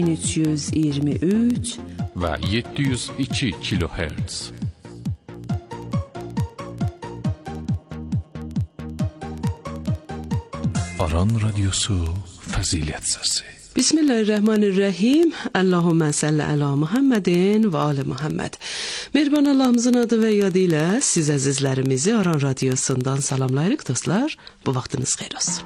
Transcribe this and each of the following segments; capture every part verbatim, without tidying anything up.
üç yüz iyirmi üç ve yedi yüz iki kilohertz. Aran Radyosu Fazilet Sesi. Bismillahirrahmanirrahim. Allahümme salli ala Muhammedin ve ali Muhammed. Mehriban Allah'ımızın adı ve yadıyla siz azizlerimizi Aran Radyosu'ndan salamlayırıq dostlar. Bu vaktiniz xeyir olsun.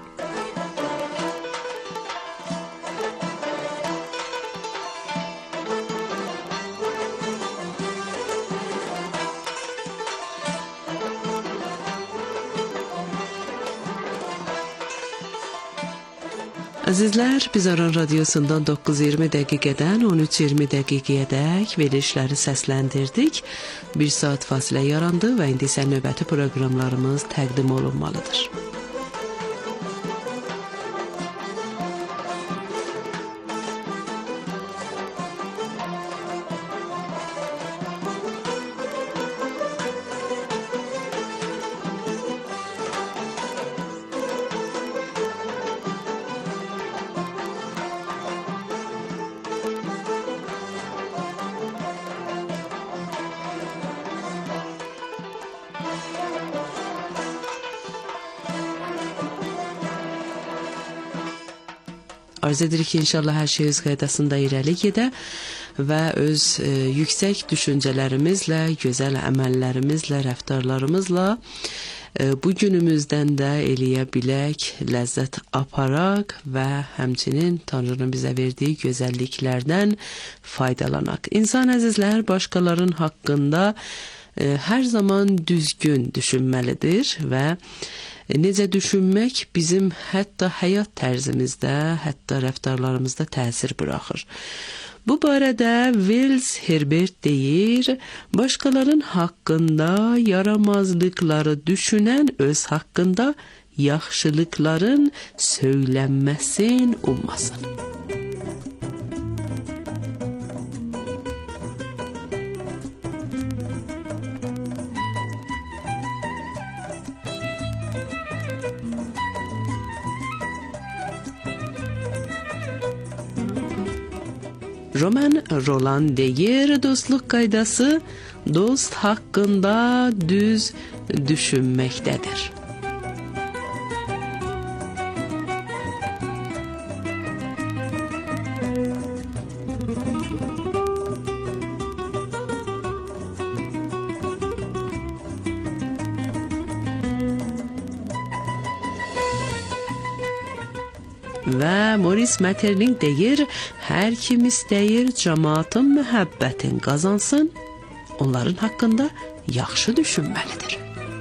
Azizler, biz Aran Radyosu'ndan dokuz iyirmi dəqiqədən on üç iyirmi dəqiqəyədək verilişləri səsləndirdik. Bir saat fasilə yarandı və indi isə növbəti proqramlarımız təqdim olunmalıdır. Arz edirik ki, inşallah hər şey öz qaydasında irəli gedə və öz e, yüksək düşüncələrimizlə, gözəl əməllərimizlə, rəftarlarımızla e, bu günümüzdən də eləyə bilək, ləzzət aparaq və həmçinin Tanrının bizə verdiyi gözəlliklərdən faydalanaq. İnsan əzizlər başqalarının haqqında e, hər zaman düzgün düşünməlidir və necə düşünmək bizim hətta həyat tərzimizdə, hətta rəftarlarımızda təsir buraxır. Bu barədə Wells Herbert deyir, başqalarının haqqında yaramazlıqları düşünən öz haqqında yaxşılıqların söylənməsin, ummasın. Roman Roland deyir, dostluq qaydası dost haqqında düz düşünməkdədir. Və Maurice Maeterlinck deyir, hər kim istəyir cəmaatın mühəbbətin qazansın, onların haqqında yaxşı düşünməlidir.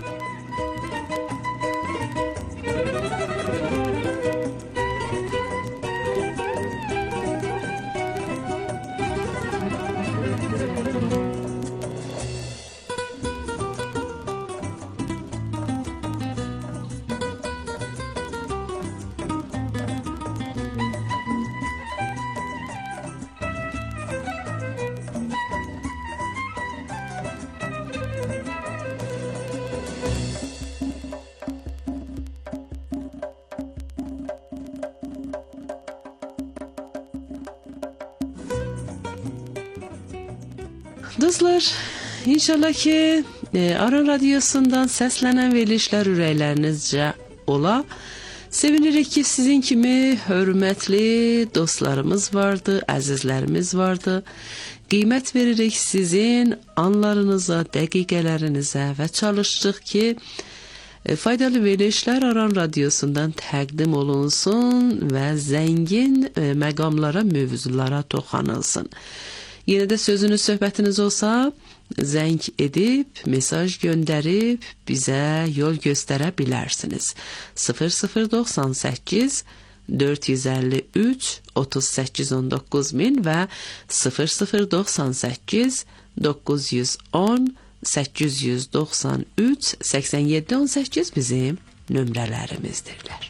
Dostlar, inşallah ki e, Aran Radyosu'ndan səslənən verilişlər ürəklərinizcə ola. Sevinirik ki, sizin kimi hörmətli dostlarımız vardı, əzizlərimiz vardı. Qiymət veririk sizin anlarınıza, dəqiqələrinizə və çalışdıq ki, e, faydalı verilişlər Aran Radyosu'ndan təqdim olunsun və zəngin e, məqamlara, mövzulara toxanılsın. Yenə də sözünüz, söhbətiniz olsa, zəng edib, mesaj göndərib, bizə yol göstərə bilərsiniz. sıfır sıfır doxsan səkkiz dörd yüz əlli üç otuz səkkiz on doqquz min və sıfır sıfır doxsan səkkiz doqquz yüz on səkkiz yüz doxsan üç səksən yeddi on səkkiz bizim nömrələrimizdirlər.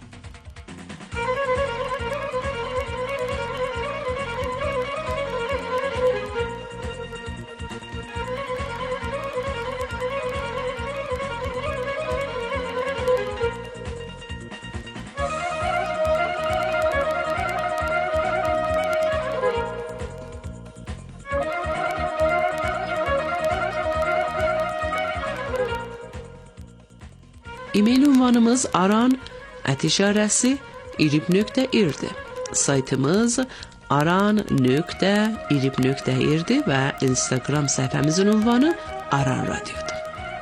E-mail ünvanımız aran at işarəsi irib nöqtə irdir. Saytımız aran nöqtə irib nöqtə irdir və Instagram səhifəmizin ünvanı Aran Radiodur.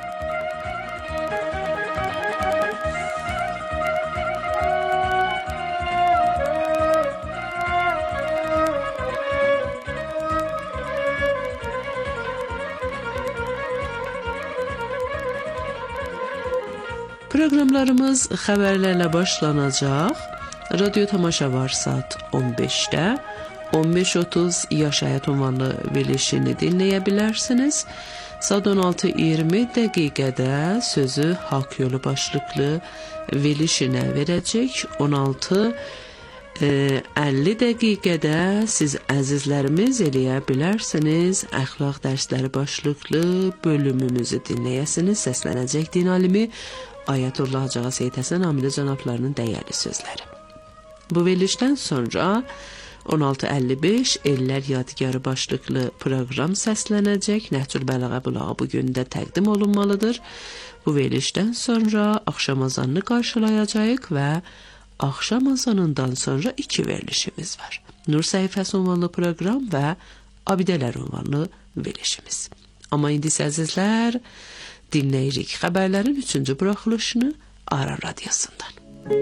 Proqramlarımız xəbərlərlə başlanacaq. Radyo tamaşa var saat on beşdə. on beş otuz Yaş Həyat ünvanlı verilişini dinləyə bilərsiniz. Saat on altı iyirmi dəqiqədə sözü Haqq Yolu başlıqlı verilişinə verəcək. on altı əlli dəqiqədə siz əzizlərimiz eləyə bilərsiniz. Əxlaq dərsləri başlıqlı bölümümüzü dinləyəsiniz. Səslənəcək din alimi Ayətullah Hacı Seyid Həsən Amili cənablarının dəyərli sözləri. Bu verilişdən sonra on altı əlli beş Ellər Yadigarı başlıqlı proqram səslənəcək. Nəhcül Bələğə bulağı bugün də təqdim olunmalıdır. Bu verilişdən sonra axşam azanını qarşılayacağıq və axşam azanından sonra iki verilişimiz var. Nur səhifəsi ünvanlı proqram və Abidələr ünvanlı verilişimiz. Amma indi əzizlər, dinləyirik xəbərlərin üçüncü buraxılışını Aran Radiosundan.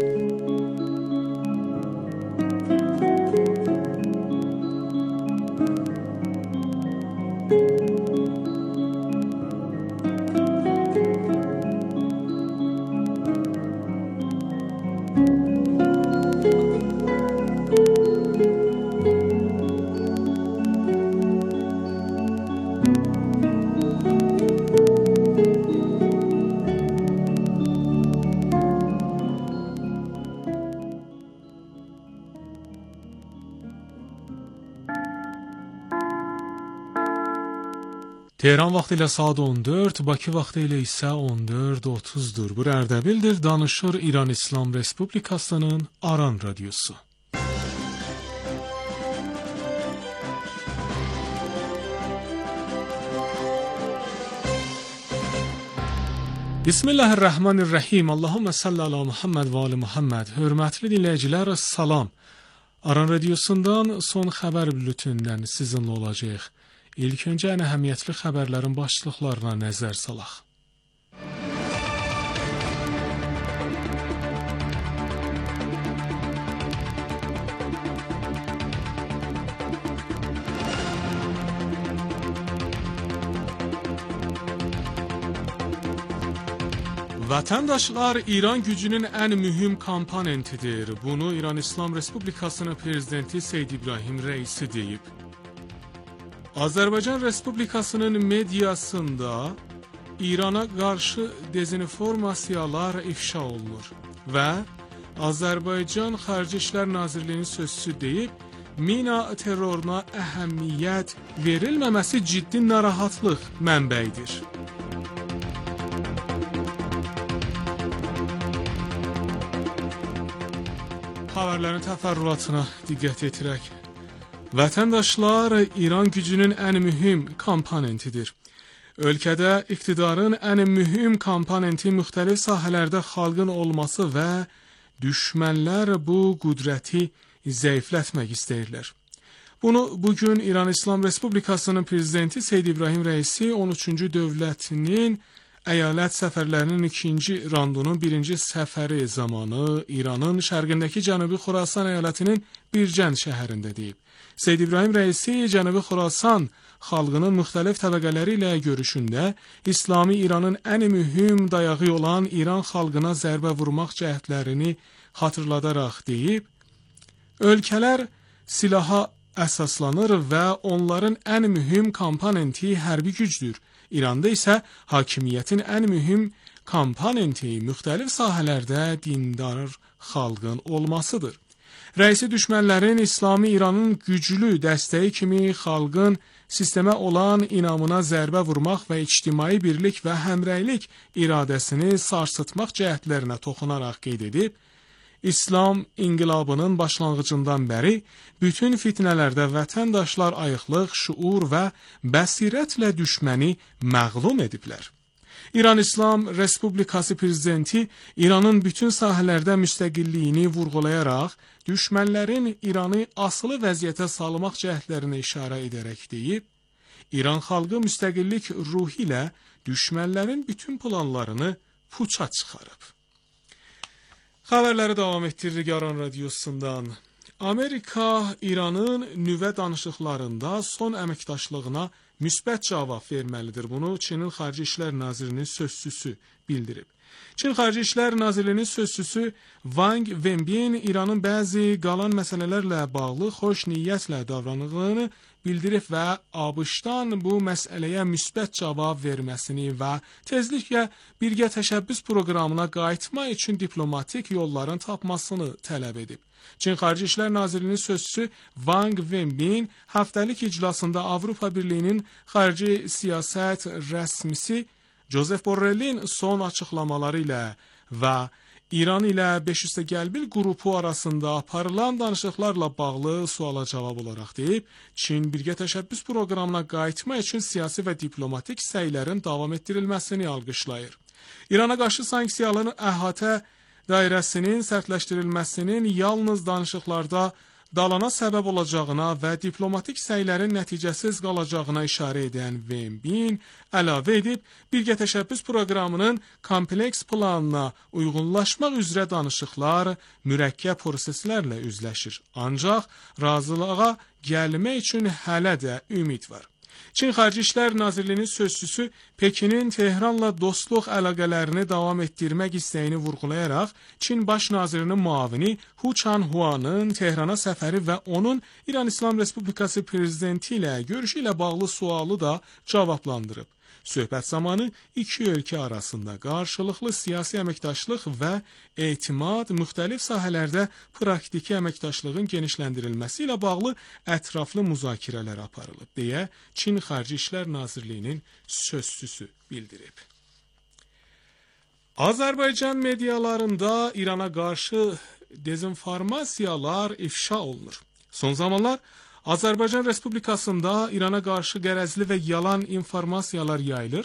Tehran vaxtı ilə saat on dörd, Bakı vaxtı ilə isə on dörd otuzdur. Bu Ərdəbildir, danışır İran İslam Respublikasının Aran Radiosu. Bismillahirrahmanirrahim. Allahümme salli ala Muhammed və ali Muhammed. Hörmətli dinləyicilər, salam. Aran Radiosundan son xəbər bültenindən sizinlə olacaq. İlk öncə ən əhəmiyyətli xəbərlərin başlıqlarına nəzər salaq. Vətəndaşlar İran gücünün ən mühüm komponentidir. Bunu İran İslam Respublikasının prezidenti Seyyid İbrahim Rəisi deyib. Azərbaycan Respublikasının mediasında İrana qarşı dezinformasiyalar ifşa olunur və Azərbaycan Xarici İşlər Nazirliyinin sözçüsü deyib, mina terroruna əhəmiyyət verilməməsi ciddi narahatlıq mənbəyidir. Xəbərlərin təfərrüatına diqqət yetirək. Vətəndaşlar İran gücünün ən mühüm komponentidir. Ölkədə iqtidarın ən mühüm komponenti müxtəlif sahələrdə xalqın olması və düşmənlər bu qüdrəti zəiflətmək istəyirlər. Bunu bugün İran İslam Respublikasının prezidenti Seyyid İbrahim Rəisi on üçüncü dövlətinin əyalət səfərlərinin ikinci randunun birinci səfəri zamanı İranın şərqindəki Cənubi Xorasan əyalətinin Bircənd şəhərində deyib. Seyyid İbrahim Rəisi Cənubi Xorasan xalqının müxtəlif təbəqələri ilə görüşündə İslami İranın ən mühüm dayağı olan İran xalqına zərbə vurmaq cəhdlərini xatırladaraq deyib, ölkələr silaha əsaslanır və onların ən mühüm komponenti hərbi gücdür. İranda isə hakimiyyətin ən mühüm komponenti müxtəlif sahələrdə dindar xalqın olmasıdır. Rəisi düşmənlərin İslami İranın güclü dəstəyi kimi xalqın sistemə olan inamına zərbə vurmaq və ictimai birlik və həmrəylik iradəsini sarsıtmaq cəhdlərinə toxunaraq qeyd edib, İslam inqilabının başlanğıcından bəri bütün fitnələrdə vətəndaşlar ayıqlıq, şuur və bəsirətlə düşməni məğlum ediblər. İran İslam Respublikası prezidenti İranın bütün sahələrdə müstəqilliyini vurğulayaraq, düşmənlərin İranı asılı vəziyyətə salmaq cəhdlərinə işarə edərək deyib, İran xalqı müstəqillik ruhu ilə düşmənlərin bütün planlarını puça çıxarıb. Xəbərləri davam etdiririk Aran Radiosundan. Amerika İranın nüvə danışıqlarında son əməkdaşlığına müsbət cavab verməlidir. Bunu Çinin Xarici İşlər Nazirinin sözçüsü bildirib. Çin Xarici İşlər Nazirliyinin sözçüsü Wang Wenbin İranın bəzi qalan məsələlərlə bağlı xoş niyyətlə davranıldığını bildirib və ABŞ-dan bu məsələyə müsbət cavab verməsini və tezliklə birgə təşəbbüs proqramına qayıtma üçün diplomatik yolların tapmasını tələb edib. Çin Xarici İşlər Nazirliyinin sözçüsü Wang Wenbin həftəlik iclasında Avropa Birliyinin xarici siyasət rəsmisi Joseph Borrellin son açıqlamaları ilə və İran ilə beş yüz gəlbil qrupu arasında aparılan danışıqlarla bağlı suala cavab olaraq deyib, Çin birgə təşəbbüs proqramına qayıtma üçün siyasi və diplomatik səylərin davam etdirilməsini alqışlayır. İrana qarşı sanksiyaların əhatə dairəsinin sərtləşdirilməsinin yalnız danışıqlarda dalana səbəb olacağına və diplomatik səylərin nəticəsiz qalacağına işarə edən Wenbin əlavə edib, birgə təşəbbüs proqramının kompleks planına uyğunlaşmaq üzrə danışıqlar mürəkkəb proseslərlə üzləşir. Ancaq razılığa gəlmək üçün hələ də ümid var. Çin Xarici İşlər Nazirliyinin sözçüsü Pekinin Tehranla dostluq əlaqələrini davam etdirmək istəyini vurğulayaraq, Çin Baş Nazirinin muavini Hu Chanhuanın Tehrana səfəri və onun İran İslam Respublikası prezidenti ilə görüşü ilə bağlı sualı da cavablandırıb. Söhbət zamanı iki ölkə arasında qarşılıqlı siyasi əməkdaşlıq və etimad müxtəlif sahələrdə praktiki əməkdaşlığın genişləndirilməsi ilə bağlı ətraflı müzakirələr aparılıb, deyə Çin Xarici İşlər Nazirliyinin sözçüsü bildirib. Azərbaycan medialarında İrana qarşı dezinformasiyalar ifşa olunur. Son zamanlar Azərbaycan Respublikasında İrana qarşı qərəzli və yalan informasiyalar yayılır.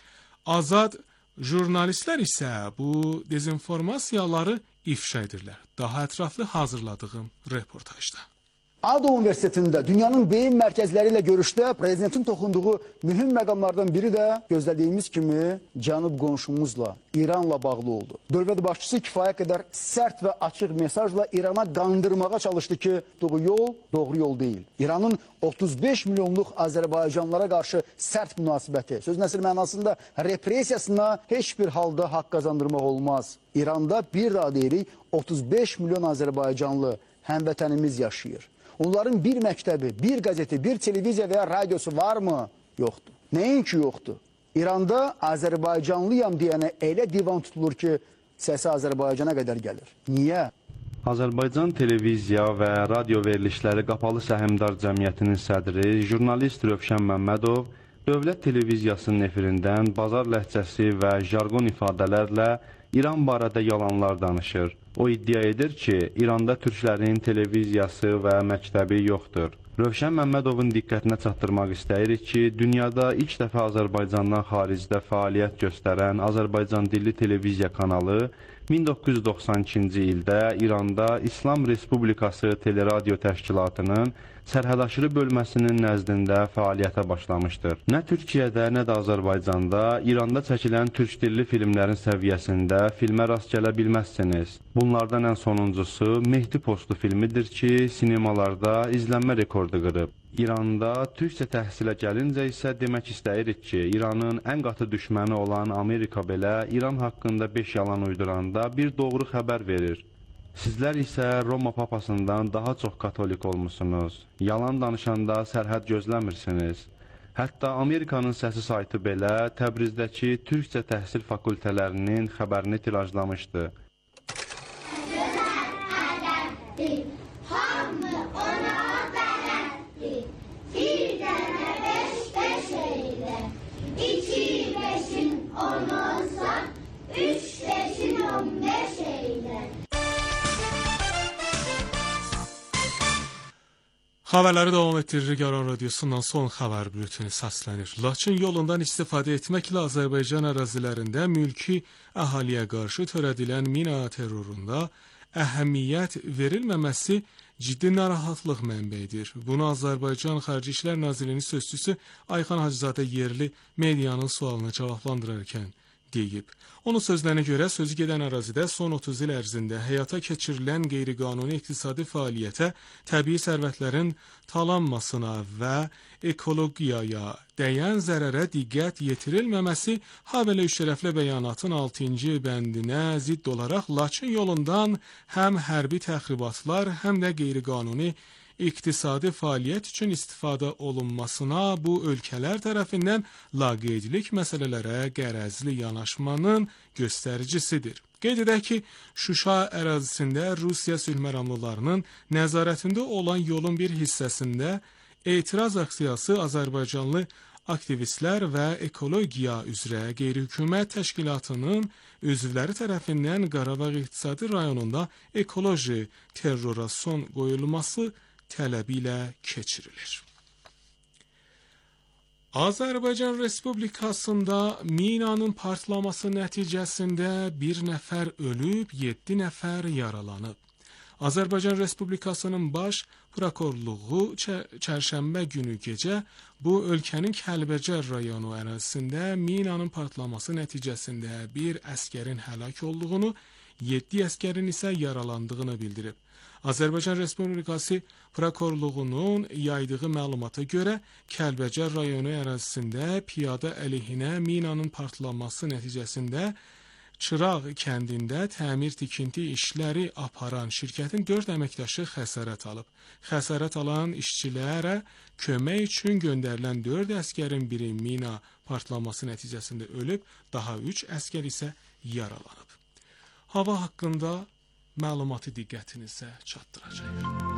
Azad jurnalistlər isə bu dezinformasiyaları ifşa edirlər. Daha ətraflı hazırladığım reportajda. ADO Universitetində dünyanın beyin mərkəzləri ilə görüşdə prezidentin toxunduğu mühüm məqamlardan biri də gözlədiyimiz kimi cənub qonşumuzla, İranla bağlı oldu. Dövlət başçısı kifayət qədər sərt və açıq mesajla İrana qandırmağa çalışdı ki, bu yol doğru yol deyil. İranın otuz beş milyonluq Azərbaycanlara qarşı sərt münasibəti, söz nəsil mənasında repressiyasına heç bir halda haqq qazandırmaq olmaz. İranda bir daha deyirik, otuz beş milyon Azərbaycanlı həmvətənimiz yaşayır. Onların bir məktəbi, bir qəzeti, bir televiziya və ya radiosu varmı? Yoxdur. Nəinki yoxdur? İranda Azərbaycanlıyam deyənə elə divan tutulur ki, səsi Azərbaycana qədər gəlir. Niyə? Azərbaycan televiziya və radio verilişləri Qapalı Səhmdar Cəmiyyətinin sədri, jurnalist Rövşən Məmmədov Dövlət Televiziyasının efirindən bazar ləhcəsi və jargon ifadələrlə İran barədə yalanlar danışır. O iddia edir ki, İranda türklərin televiziyası və məktəbi yoxdur. Rövşən Məmmədovun diqqətinə çatdırmaq istəyirik ki, dünyada ilk dəfə Azərbaycandan xaricdə fəaliyyət göstərən Azərbaycan dilli televiziya kanalı min doqquz yüz doxsan ikinci ildə İranda İslam Respublikası Teleradio Təşkilatının sərhədaşırı bölməsinin nəzdində fəaliyyətə başlamışdır. Nə Türkiyədə, nə də Azərbaycanda İranda çəkilən türk dilli filmlərin səviyyəsində filmə rast gələ bilməzsiniz. Bunlardan ən sonuncusu Mehdi Postu filmidir ki, sinemalarda izlənmə rekordu qırıb. İranda türkcə təhsilə gəlincə isə demək istəyirik ki, İranın ən qatı düşməni olan Amerika belə İran haqqında beş yalan uyduranda bir doğru xəbər verir. Sizlər isə Roma papasından daha çox katolik olmusunuz. Yalan danışanda sərhəd gözləmirsiniz. Hətta Amerikanın səsi saytı belə Təbrizdəki türkcə təhsil fakültələrinin xəbərini tirajlamışdı. Xəbərləri davam etdiririk. Aran Radiosundan son xəbər bülteni səslənir. Laçın yolundan istifadə etməklə Azərbaycan ərazilərində mülki əhaliyə qarşı törədilən mina terrorunda əhəmiyyət verilməməsi ciddi narahatlıq mənbəyidir. Bunu Azərbaycan Xarici İşlər Nazirliyinin sözçüsü Ayxan Hacızadə yerli medianın sualına cavablandırarkən deyib. Onun sözlərinə görə sözü gedən ərazidə son otuz il ərzində həyata keçirilən qeyri-qanuni iqtisadi fəaliyyətə, təbii sərvətlərin talanmasına və ekologiyaya dəyən zərərə diqqət yetirilməməsi, habelə üç tərəfli bəyanatın altıncı bəndinə zidd olaraq Laçın yolundan həm hərbi təxribatlar, həm də qeyri-qanuni iqtisadi fəaliyyət üçün istifadə olunmasına bu ölkələr tərəfindən laqeydlik məsələlərə qərəzli yanaşmanın göstəricisidir. Qeyd edək ki, Şuşa ərazisində Rusiya sülhməramlılarının nəzarətində olan yolun bir hissəsində etiraz aksiyası Azərbaycanlı aktivistlər və ekologiya üzrə qeyri-hökumət təşkilatının üzvləri tərəfindən Qarabağ İqtisadi rayonunda ekoloji terrora son qoyulması tələbi ilə keçirilir. Azərbaycan Respublikasında minanın partlaması nəticəsində bir nəfər ölüb, yeddi nəfər yaralanıb. Azərbaycan Respublikasının baş prokurorluğu çərşənbə günü gecə bu ölkənin Kəlbəcər rayonu ərazisində minanın partlaması nəticəsində bir əskərin həlak olduğunu, yeddi əskərin isə yaralandığını bildirib. Azərbaycan Respublikası prokurorluğunun yaydığı məlumata görə Kəlbəcər rayonu ərazisində piyada əleyhinə minanın partlaması nəticəsində Çıraq kəndində təmir-tikinti işləri aparan şirkətin dörd əməkdaşı xəsarət alıb. Xəsarət alan işçilərə kömək üçün göndərilən dörd əskərin biri mina partlaması nəticəsində ölüb, daha üç əskər isə yaralanıb. Hava haqqında məlumatı diqqətinizə çatdıracaq.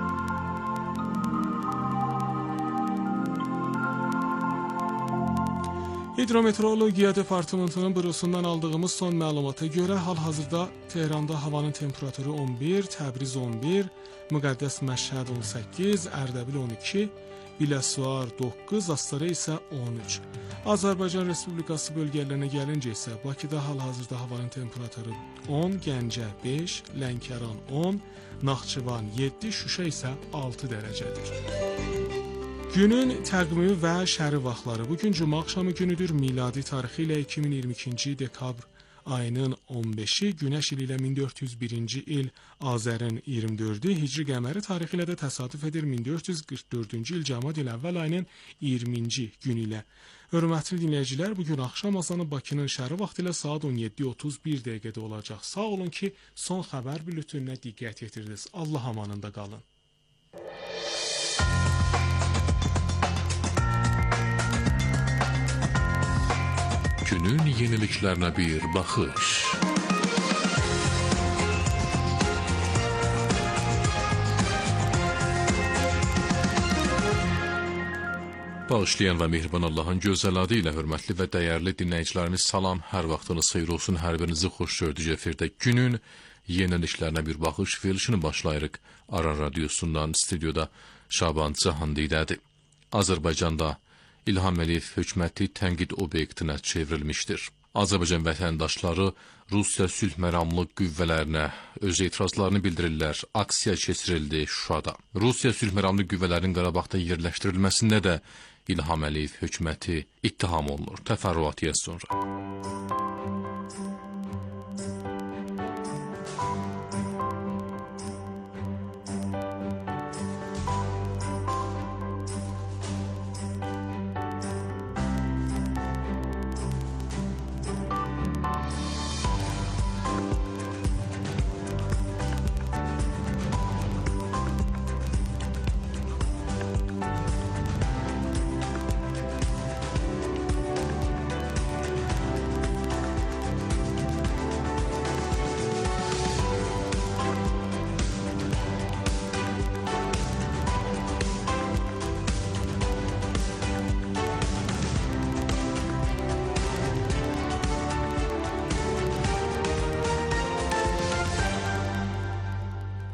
Hidrometeorologiya Departamentının bürosundan aldığımız son məlumata görə hal-hazırda Tehranda havanın temperaturu on bir, Təbriz on bir, Müqəddəs Məşhəd on səkkiz, Ərdəbil on iki, Biləsuvar doqquz, Astara isə on üç. Azərbaycan Respublikası bölgələrinə gəlincə isə Bakıda hal-hazırda havanın temperaturu on, Gəncə beş, Lənkəran on, Naxçıvan yeddi, Şuşa isə altı dərəcədir. Günün təqvimi və şəri vaxtları. Bugün cümə axşamı günüdür. Miladi tarixi ilə iki min iyirmi ikinci dekabr ayının on beşi, Günəş ili ilə min dörd yüz birinci il Azərin iyirmi dördü, Hicri qəməri tarixi ilə də təsadüf edir min dörd yüz qırx dördüncü il Cəmad il əvvəl ayının iyirminci günü ilə. Hörmətli dinləyicilər, bugün axşam azanı Bakının şəri vaxtı ilə saat on yeddi otuz bir dəqiqədə olacaq. Sağ olun ki, son xəbər bültününə diqqət yetirdiniz. Allah amanında qalın. Günün yeniliklərinə bir baxış. Bağışlayan və mehriban Allahın gözəl adı ilə hörmətli və dəyərli dinləyicilərimiz salam, hər vaxtınız xeyir olsun, hər birinizi xoş gördük efirdə. Günün yeniliklərinə bir baxış verilişini başlayırıq. Aran Radiosundan stüdyoda Şaban Cahandidədir. Azərbaycanda İlham Əliyev hökuməti tənqid obyektinə çevrilmişdir. Azərbaycan vətəndaşları Rusiya sülh məramlı qüvvələrinə öz etirazlarını bildirirlər. Aksiya keçirildi Şuşada. Rusiya sülh məramlı qüvvələrin Qarabağda yerləşdirilməsində də İlham Əliyev hökuməti ittiham olunur. Təfərrüatı sonra.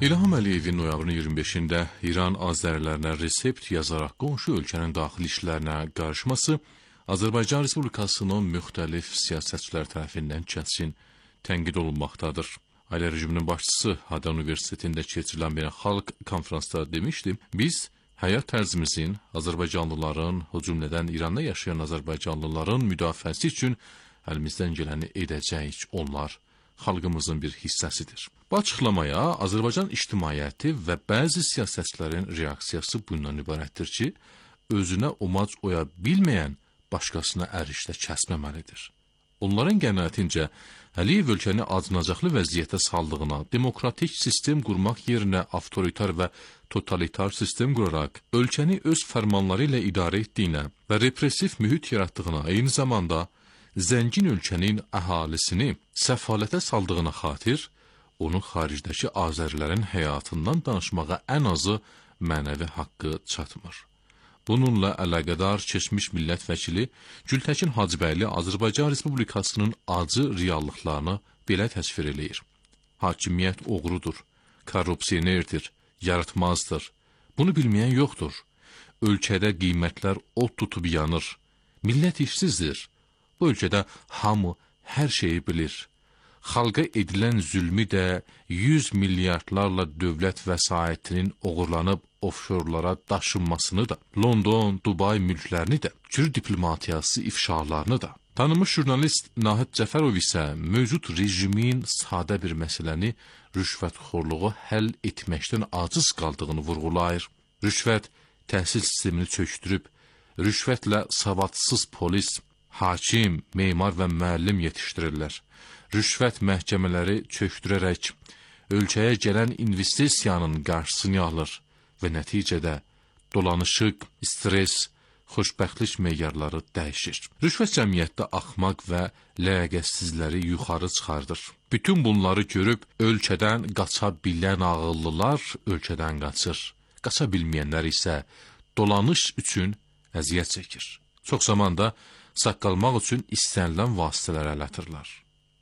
İlham Əliyevin noyabrın iyirmi beşində İran azərilərinə resept yazaraq qonşu ölkənin daxili işlərinə qarışması Azərbaycan Respublikasının müxtəlif siyasətçilər tərəfindən kəskin tənqid olunmaqdadır. Ailə rejiminin başçısı Hada Universitetində keçirilən beynəlxalq konferansda demişdi, biz həyat tərzimizin Azərbaycanlıların, o cümlədən İranda yaşayan Azərbaycanlıların müdafiəsi üçün əlimizdən gələni edəcəyik. Onlar xalqımızın bir hissəsidir. Bu açıqlamaya Azərbaycan ictimaiyyəti və bəzi siyasətçilərin reaksiyası bundan ibarətdir ki, özünə umac oya bilməyən başqasına ərişdə kəsməməlidir. Onların qənaətincə Əliyev ölkəni acınacaqlı vəziyyətə saldığına, demokratik sistem qurmaq yerinə avtoritar və totalitar sistem quraraq, ölkəni öz fərmanları ilə idarə etdiyinə və repressiv mühit yaratdığına, eyni zamanda zəngin ölkənin əhalisini səfalətə saldığına xatir, onun xaricdəki azərilərin həyatından danışmağa ən azı mənəvi haqqı çatmır. Bununla əlaqədar keçmiş millət vəkili Gültəkin Hacıbəyli Azərbaycan Respublikasının acı reallıqlarını belə təsvir eləyir. Hakimiyyət oğrudur, korrupsionerdir, yaratmazdır. Bunu bilməyən yoxdur. Ölkədə qiymətlər od tutub yanır. Millət işsizdir. Bu ölkədə hamı hər şeyi bilir. Xalqa edilən zülmü də yüz milyardlarla dövlət vəsaitinin oğurlanıb ofşorlara daşınmasını da, London, Dubay mülklərini də, Kür diplomatiyası ifşalarını da. Tanınmış jurnalist Nahid Cəfərov isə mövcud rejimin sadə bir məsələni rüşvətxorluğu həll etməkdən aciz qaldığını vurğulayır. Rüşvət təhsil sistemini çökdürüb, rüşvətlə savadsız polis, hakim, memar və müəllim yetişdirirlər. Rüşvət məhkəmələri çökdürərək ölkəyə gələn investisiyanın qarşısını alır və nəticədə dolanışıq, stres, xoşbəxtlik meyarları dəyişir. Rüşvət cəmiyyətdə axmaq və ləyaqətsizləri yuxarı çıxardır. Bütün bunları görüb ölkədən qaça bilən ağıllılar ölkədən qaçır. Qaça bilməyənlər isə dolanış üçün əziyyət çəkir. Çox zamanda saqqalmaq üçün istənilən vasitələr ələtdirlər.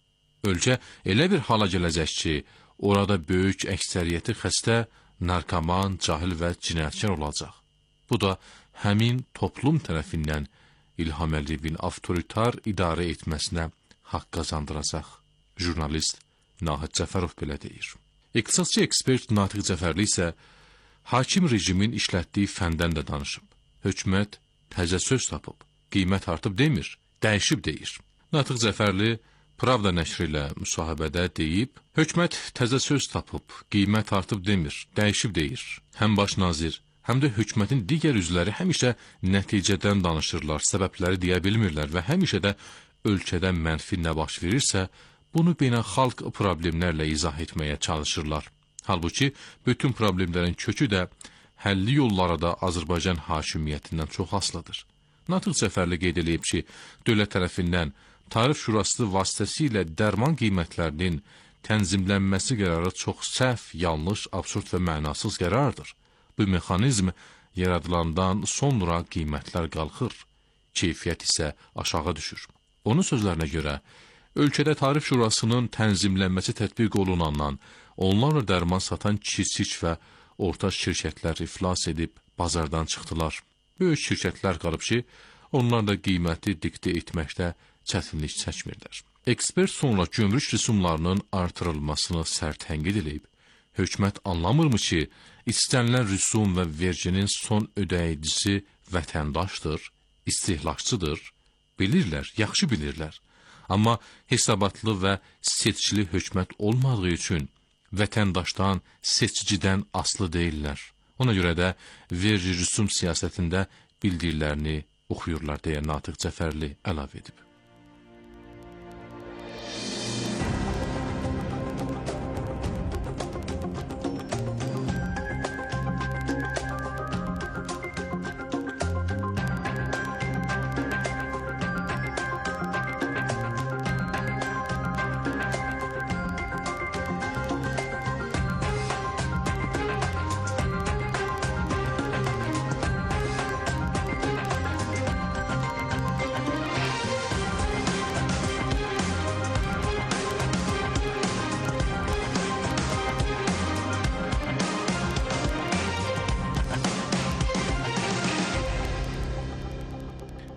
Ölkə elə bir hala gələcək ki, orada böyük əksəriyyəti xəstə, narkoman, cahil və cinayətkar olacaq. Bu da həmin toplum tərəfindən İlham Əliyevin avtoritar idarə etməsinə haqq qazandıracaq. Jurnalist Nahid Cəfərov belə deyir. İqtisadçı ekspert Natiq Cəfərli isə hakim rejimin işlətdiyi fəndən də danışıb. Hökumət təzə söz tapıb, qiymət artıb demir, dəyişib deyir. Natiq Cəfərli Pravda nəşri ilə müsahibədə deyib, hökumət təzə söz tapıb, qiymət artıb demir, dəyişib deyir. Həm baş nazir, həm də hökumətin digər üzvləri həmişə nəticədən danışırlar, səbəbləri deyə bilmirlər və həmişə də ölkədə mənfi nə baş verirsə, bunu beynəlxalq problemlərlə izah etməyə çalışırlar. Halbuki, bütün problemlərin kökü də, həlli yolları da Azərbaycan hakimiyyətindən çox asılıdır. Natiq Cəfərli qeyd edib ki, dövlət tərəfindən Tarif Şurası vasitəsilə dərman qiymətlərinin tənzimlənməsi qərarı çox səhv, yanlış, absurd və mənasız qərardır. Bu mexanizm yaradılandan sonra qiymətlər qalxır, keyfiyyət isə aşağı düşür. Onun sözlərinə görə, ölkədə Tarif Şurasının tənzimlənməsi tətbiq olunandan onlarla dərman satan kiçik və orta şirkətlər iflas edib bazardan çıxdılar. Böyük şirkətlər qalıb ki, onlar da qiyməti diktə etməkdə çətinlik çəkmirlər. Ekspert sonra gömrük rüsumlarının artırılmasını sərt tənqid edib, hökumət anlamırmı ki, istənilən rüsum və verginin son ödəyicisi vətəndaşdır, istehlakçıdır, bilirlər, yaxşı bilirlər. Amma hesabatlı və seçkili hökumət olmadığı üçün vətəndaşdan, seçicidən aslı deyirlər. Ona görə də vergi rüsum siyasətində bildiklərini oxuyurlar deyə Natiq Cəfərli əlavə edib.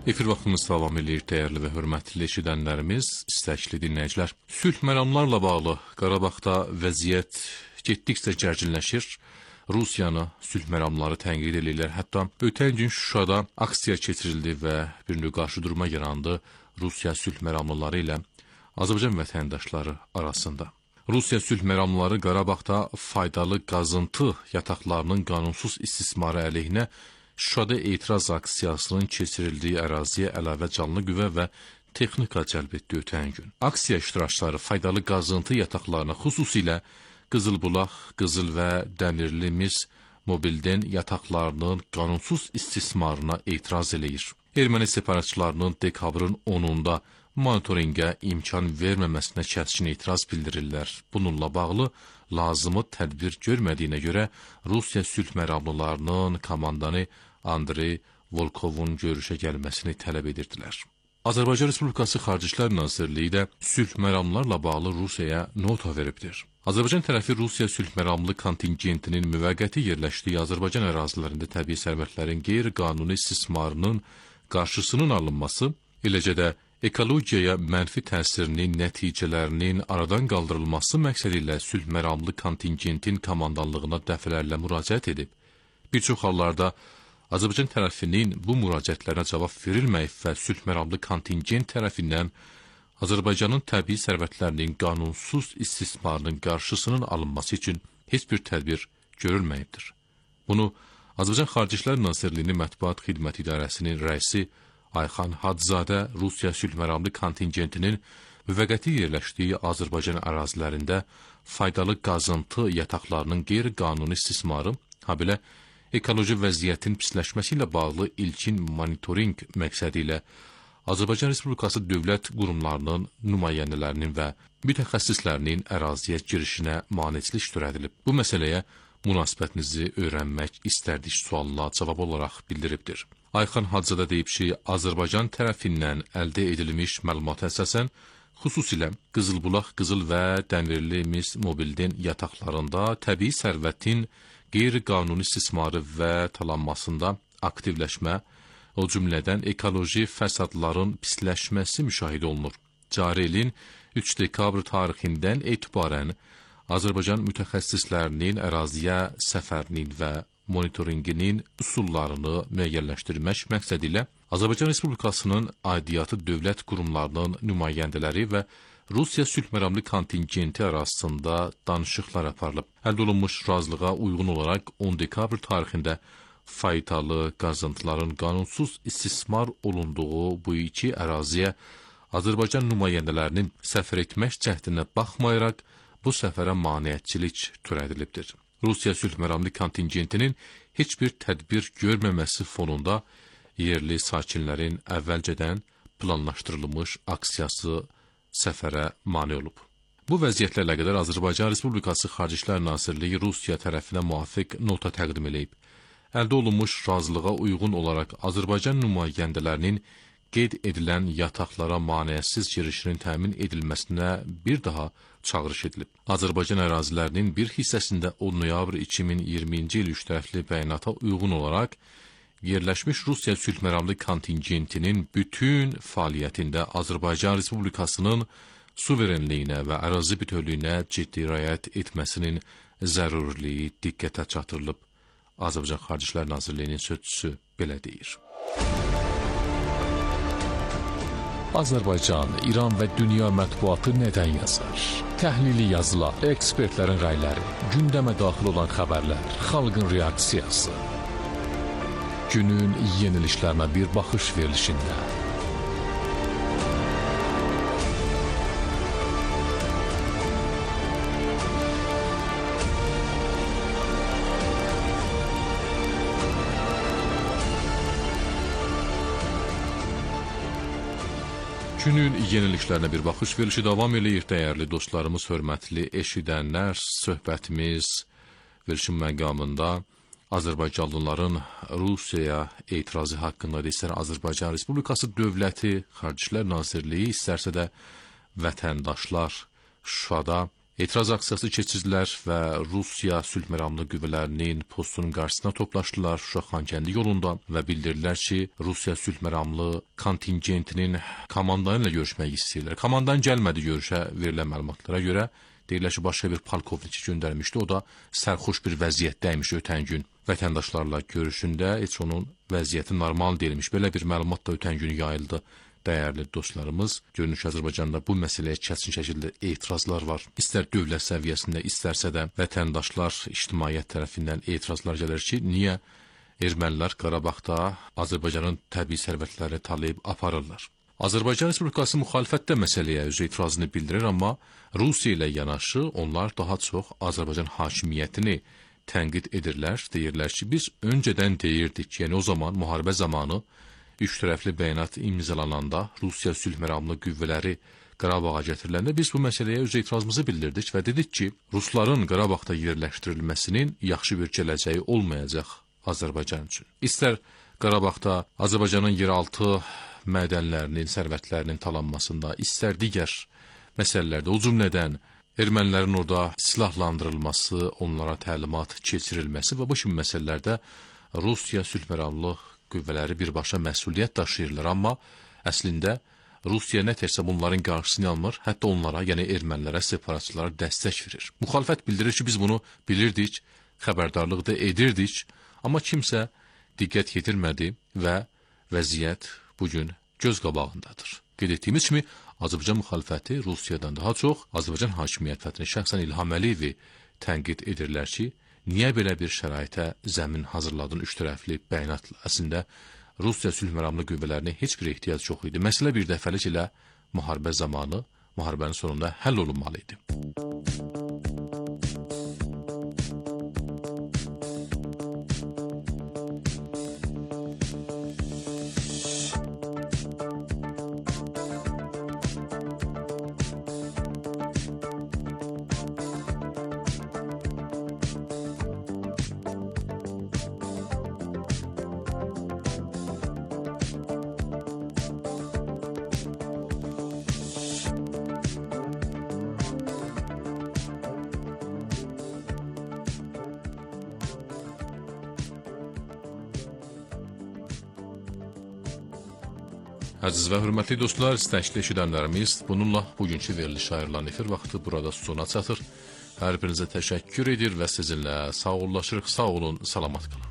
Efir vaxtımız davam edir, dəyərli və hörmətli eşidənlərimiz, istəkli dinləyicilər. Sülh məramlarla bağlı Qarabağda vəziyyət getdikcə gərginləşir. Rusiyanı sülh məramları tənqid edirlər. Hətta ötən gün Şuşada aksiya keçirildi və bir növ qarşı durma yarandı Rusiya sülh məramlıları ilə Azərbaycan vətəndaşları arasında. Rusiya sülh məramlıları Qarabağda faydalı qazıntı yataqlarının qanunsuz istismarı əleyhinə Şuşada etiraz aksiyasının keçirildiyi əraziyə əlavə canlı qüvvə və texnika cəlb etdi ötən gün. Aksiya iştirakçıları faydalı qazıntı yataqlarına, xüsusilə Qızılbulaq, Qızıl və Dəmirli mis mobilden yataqlarının qanunsuz istismarına etiraz eləyir. Erməni separatçılarının dekabrın onunda monitoringə imkan verməməsinə kəskin etiraz bildirirlər. Bununla bağlı lazımı tədbir görmədiyinə görə Rusiya sülh məramlılarının komandanı Andrey Volkovun görüşə gəlməsini tələb edirdilər. Azərbaycan Respublikası Xarici İşlər Nazirliyi də sülh məramlarla bağlı Rusiyaya nota veribdir. Azərbaycan tərəfi Rusiya sülh məramlı kontingentinin müvəqqəti yerləşdiyi Azərbaycan ərazilərində təbii sərvətlərin qeyri-qanuni istismarının qarşısının alınması, eləcə də ekologiyaya mənfi təsirinin nəticələrinin aradan qaldırılması məqsədi ilə sülh məramlı kontingentin komandanlığına dəfələrlə müraciət edib. Bir çox hallarda Azərbaycan tərəfinin bu müraciətlərə cavab verilməyib və sülh məramlı kontingent tərəfindən Azərbaycanın təbii sərvətlərinin qanunsuz istismarının qarşısının alınması üçün heç bir tədbir görülməyibdir. Bunu Azərbaycan Xarici İşlər Nazirliyinin Mətbuat Xidməti İdarəsinin rəisi Ayxan Hadzadə Rusiya sülh məramlı kontingentinin müvəqqəti yerləşdiyi Azərbaycan ərazilərində faydalı qazıntı yataqlarının qeyri-qanuni istismarı, habelə ekoloji vəziyyətin pisləşməsi ilə bağlı ilkin monitoring məqsədi ilə Azərbaycan Respublikası dövlət qurumlarının nümayəndələrinin və mütəxəssislərinin əraziyə girişinə maneçilik törədilib. Bu məsələyə münasibətinizi öyrənmək istərdik sualına cavab olaraq bildiribdir. Ayxan Hadzadə deyib ki, Azərbaycan tərəfindən əldə edilmiş məlumata əsasən, xüsusilə Qızılbulaq, Qızıl və Dəmirli mis mobilden yataqlarında təbii sərvətin qeyri-qanuni istismarı və talanmasında aktivləşmə, o cümlədən ekoloji fəsadların pisləşməsi müşahidə olunur. Cari ilin üç dekabr tarixindən etibarən Azərbaycan mütəxəssislərinin əraziyə səfərinin və monitoringinin üsullarını müəyyənləşdirmək məqsədi ilə Azərbaycan Respublikasının aidiyyatı dövlət qurumlarının nümayəndələri və Rusiya sülh məramlı kontingenti arasında danışıqlar aparılıb. Əldə olunmuş razılığa uyğun olaraq on dekabr tarixində faydalı qazıntıların qanunsuz istismar olunduğu bu iki əraziyə Azərbaycan nümayəndələrinin səfər etmək cəhdinə baxmayaraq bu səfərə maneəçilik törədilibdir. Rusiya sülh məramlı kontingentinin heç bir tədbir görməməsi fonunda yerli sakinlərin əvvəlcədən planlaşdırılmış aksiyası səfərə mane olub. Bu vəziyyətlə əlaqədar Azərbaycan Respublikası Xarici İşlər Nazirliyi Rusiya tərəfinə müvafiq nota təqdim edib. Əldə olunmuş razılığa uyğun olaraq Azərbaycan nümayəndələrinin qeyd edilən yataqlara maneəsiz girişinin təmin edilməsinə bir daha çağırış edilib. Azərbaycan ərazilərinin bir hissəsində on noyabr iki min iyirminci il üç tərəfli bəyanata uyğun olaraq yerləşmiş Rusiya sülh məramlı kontingentinin bütün fəaliyyətində Azərbaycan Respublikasının suverenliyinə və ərazi bütövlüyünə ciddi riayət etməsinin zəruriliyi diqqətə çatdırılıb. Azərbaycan Xarici İşlər Nazirliyinin sözçüsü belə deyir. Azərbaycan, İran və dünya mətbuatı nədən yazar? Təhlili yazılar, ekspertlərin rəyləri, gündəmə daxil olan xəbərlər, xalqın reaksiyası. Günün yeniliklərinə bir baxış verilişində. Günün yeniliklərinə bir baxış verilişi davam eləyir, dəyərli dostlarımız, hörmətli eşidənlər. Söhbətimiz verilişin məqamında Azərbaycanlıların Rusiyaya etirazı haqqında istər Azərbaycan Respublikası Dövləti, Xarici İşlər Nazirliyi, istərsə də vətəndaşlar Şuşada Etiraz aksiyası keçirdilər və Rusiya sülh məramlı qüvvələrinin postunun qarşısına toplaşdılar Şuşa Xankəndi yolunda və bildirdilər ki, Rusiya sülh məramlı kontingentinin komandanı ilə görüşmək istəyirlər. Komandan gəlmədi görüşə verilən məlumatlara görə. Deyirlər ki, başqa bir polkovniki göndərmişdi. O da sərxoş bir vəziyyətdəymiş ötən gün. Vətəndaşlarla görüşündə heç onun vəziyyəti normal deyilmiş. Belə bir məlumat da ötən gün yayıldı. Dəyərli dostlarımız, görünür ki, Azərbaycanda bu məsələyə kəsin şəkildə etirazlar var. İstər dövlət səviyyəsində, istərsə də vətəndaşlar, ictimaiyyət tərəfindən etirazlar gəlir ki, niyə ermənilər Qarabağda Azərbaycanın təbii sərvətlərini talayıb aparırlar. Azərbaycan Respublikası müxalifət də məsələyə öz etirazını bildirir, amma Rusiya ilə yanaşı onlar daha çox Azərbaycan hakimiyyətini tənqid edirlər. Deyirlər ki, biz öncədən deyirdik, yəni o zaman müharibə zamanı üç tərəfli bəyanat imzalananda Rusiya sülh məramlı qüvvələri Qarabağa gətiriləndə biz bu məsələyə öz etirazımızı bildirdik və dedik ki, Rusların Qarabağda yerləşdirilməsinin yaxşı bir gələcəyi olmayacaq Azərbaycan üçün. İstər Qarabağda Azərbaycanın yeraltı mədənlərinin, sərvətlərinin talanmasında, istər digər məsələlərdə, o cümlədən ermənilərin orada silahlandırılması, onlara təlimat keçirilməsi və bu kimi məsələlərdə Rusiya sülh məramlı qüvvələri birbaşa məsuliyyət daşıyırlar, amma əslində Rusiya nə tərsə bunların qarşısını almır, hətta onlara, yəni ermənilərə, separatçılara dəstək verir. Müxalifət bildirir ki, biz bunu bilirdik, xəbərdarlıq da edirdik, amma kimsə diqqət yetirmədi və vəziyyət bugün göz qabağındadır. Qeyd etdiyimiz kimi, Azərbaycan müxalifəti Rusiyadan daha çox Azərbaycan hakimiyyətini, şəxsən İlham Əliyevi tənqid edirlər ki, niyə belə bir şəraitə zəmin hazırladın üç tərəfli bəyanatla? Əslində, Rusiya sülh məramlı qüvvələrinə heç bir ehtiyac yox idi. Məsələ bir dəfəlik ilə müharibə zamanı, müharibənin sonunda həll olunmalı idi. Əziz və hörmətli dostlar, istəkli eşidənlərimiz, bununla bugünkü veriliş ayrılan efir vaxtı burada sona çatır. Hər birinizə təşəkkür edir və sizinlə sağollaşırıq. Sağ olun, salamat qalın.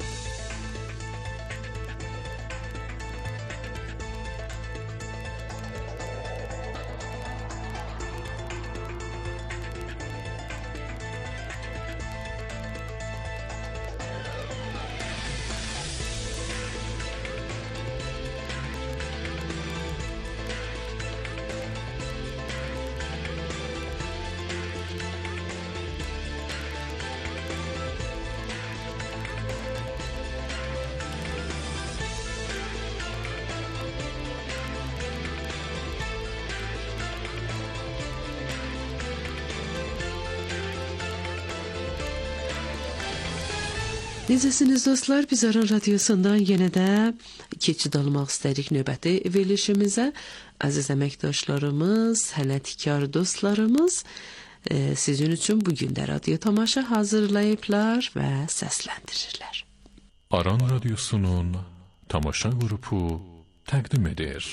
Necəsiniz dostlar? Biz Aran Radiosundan yenə də keçid almaq istədik növbəti verilişimizə. Əziz əməkdaşlarımız, sənətkar dostlarımız e, sizin üçün bugün də radio tamaşa hazırlayıblar və səsləndirirlər. Aran Radiosunun tamaşa qrupu təqdim edir.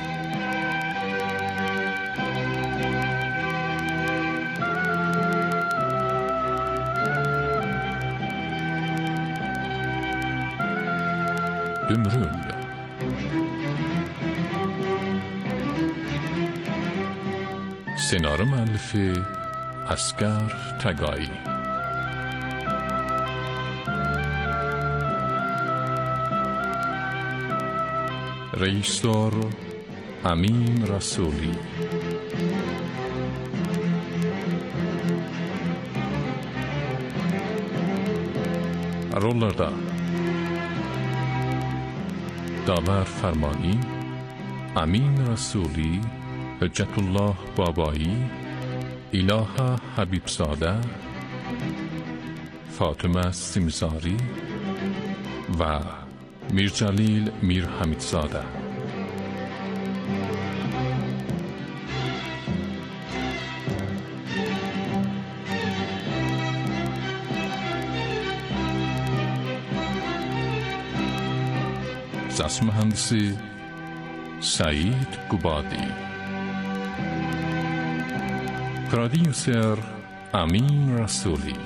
Dümrül. Senaryo müəllifi Əsqər Təqai. Rejissor Amin Rasuli. Rollarda Davər Fərmani, Amin Rasuli, Hüccətullah Babai, İlaha Habibzadə, Fatımə Simzari və Mircəlil Mirhamidzadə. Səs mühəndisi Səid Qubadi, prodüser Amin Rasuli.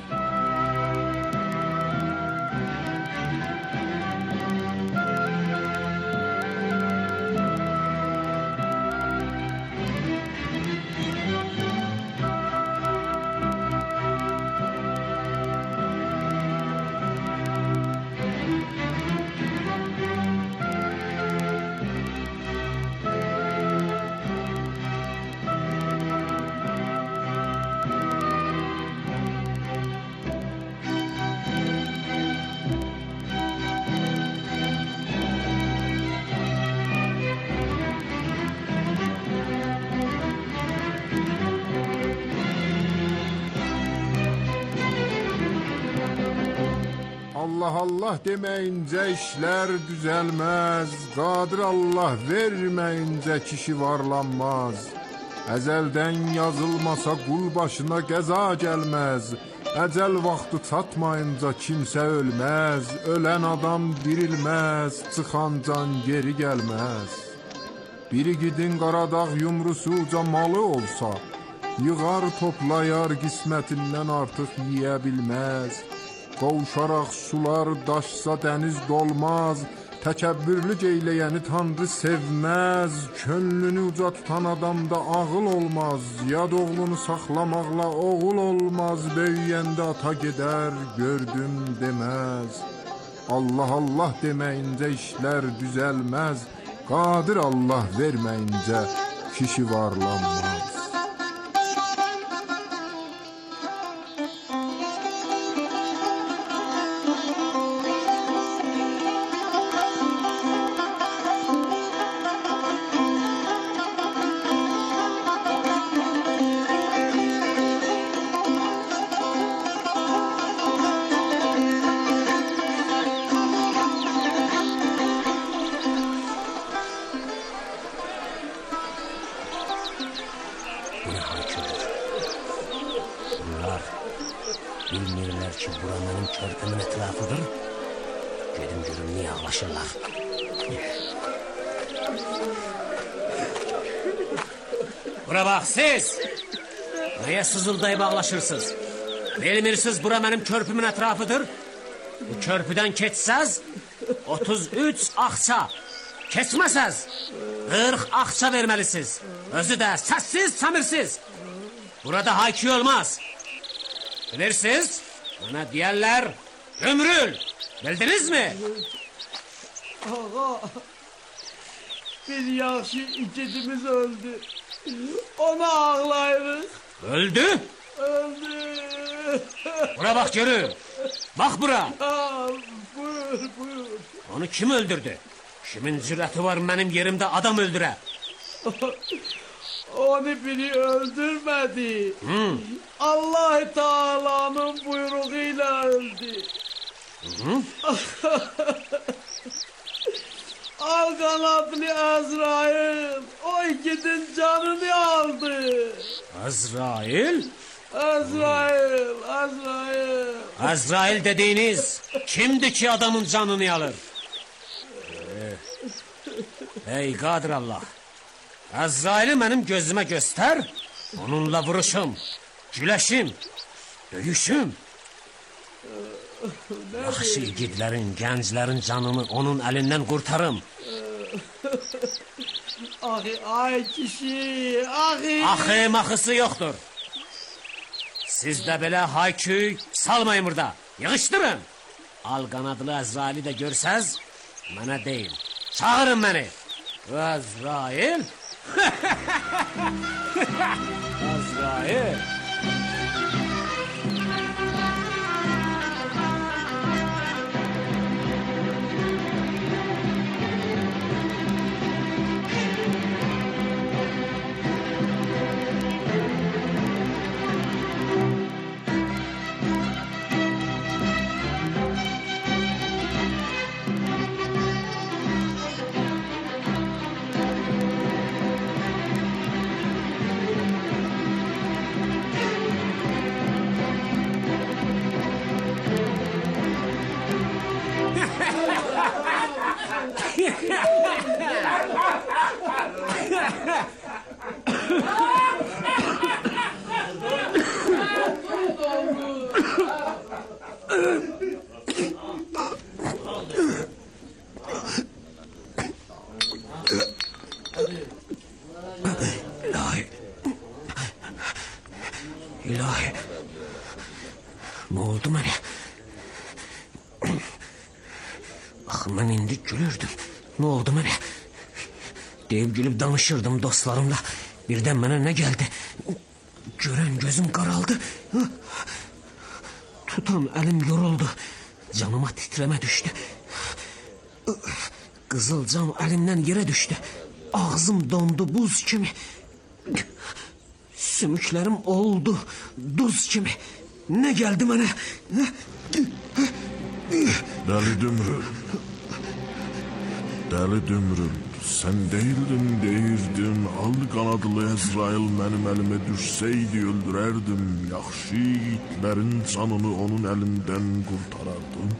Allah Allah deməyincə işlər düzəlməz, Qadir Allah verməyincə kişi varlanmaz. Əzəldən yazılmasa qul başına qəza gəlməz, əcəl vaxtı çatmayınca kimsə ölməz, ölən adam dirilməz, çıxan can geri gəlməz. Biri gidin Qaradağ yumrusuca malı olsa, yığar toplayar qismətindən artıq yiyə bilməz. Qovuşaraq sular daşsa dəniz dolmaz, təkəbbürlü geyləyəni Tanrı sevməz. Könlünü uca tutan adamda ağıl olmaz, yad oğlunu saxlamaqla oğul olmaz. Böyüyəndə ata gedər, gördüm deməz. Allah Allah deməyincə işlər düzəlməz, Qadir Allah verməyincə kişi varlanmaz. Bilmirlər ki, bura mənim körpümün ətrafıdır. Gedim görüm niyə ağlaşırlar. Bura bax siz! Nəyə sızıldayıb ağlaşırsınız? Bilmirsiniz bura mənim körpümün ətrafıdır. Bu körpüdən keçsəz otuz üç axça. Keçməsəz qırx axça verməlisiniz. Özü də səssiz, səmirsiz. Burada haykü olmaz. Bilirsiniz, bana deyərlər Ömrül, bildiniz mi? Ağa, bir yaxşı ikidimiz öldü. Onu ağlayırıq. Öldü? Öldü. Bura bak görün. Bak bura. Aa, buyur, buyur. Onu kim öldürdü? Kimin cürəti var benim yerimde adam öldüre? Onu biri öldürmedi. Hmm. Allah Teala'nın buyruğuyla öldü. Hı? Al kanatlı Azrail, o ikinin canını aldı. Azrail? Azrail, Azrail. Azrail dediğiniz kimdi ki adamın canını alır? Ee, ey Qadir Allah. Azrail'i mənim gözümə göstər, onunla vuruşum, güləşim, döyüşüm. Yaxşı igidlərin, gənclərin canını onun əlindən qurtarım. Axı, ay kişi, axı. Axı, maxısı yoxdur. Siz də belə hayküy salmayın burada, yığışdırın. Al qanadlı Azrail'i də görsəz, mənə deyil, çağırın məni. Azrail... Azrail. oldu mənə? Deyib gülüb danışırdım dostlarımla. Birdən mənə nə gəldi? Görən gözüm qaraldı. Tutan əlim yoruldu. Canıma titrəmə düşdü. Qızıl cam əlimdən yerə düşdü. Ağzım dondu buz kimi. Sümüklərim oldu duz kimi. Nə gəldi mənə? Dəli dümrül. Dəli dümrül. Sən deyildin, deyirdin. Al qanadlı Əzrail mənim əlimə düşsəydi öldürərdim. Yaxşı yiğitlərin canını onun əlindən qurtarardım.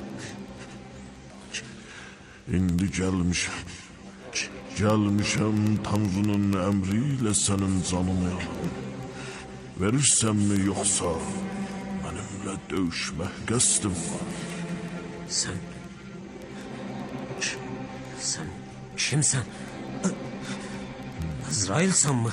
İndi gəlmişəm. Gəlmişəm Tanrının əmri ilə sənin canını alım. Verirsənmi yoxsa mənimlə döyüşmək qəsdim var? Sən... Sən kimsən? Əzrailsən mı?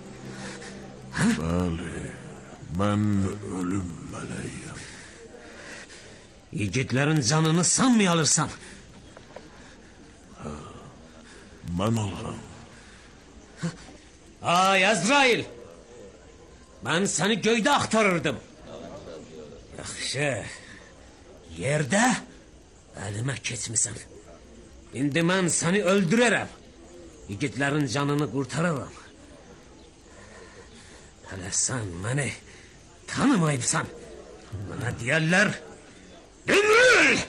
Bəli, mən ölüm mələyəm. Yiğitlərin canını sən mi alırsan? Hə, mən alıram. Ay Əzrail! Mən səni göydə axtarırdım. Yaxşı, yerdə əlimə keçmisən. İndi mən səni öldürərəm. Yiğitlərin canını qurtararam. Hələ sən məni tanımayıbsan. Mənə deyərlər... Dümrül!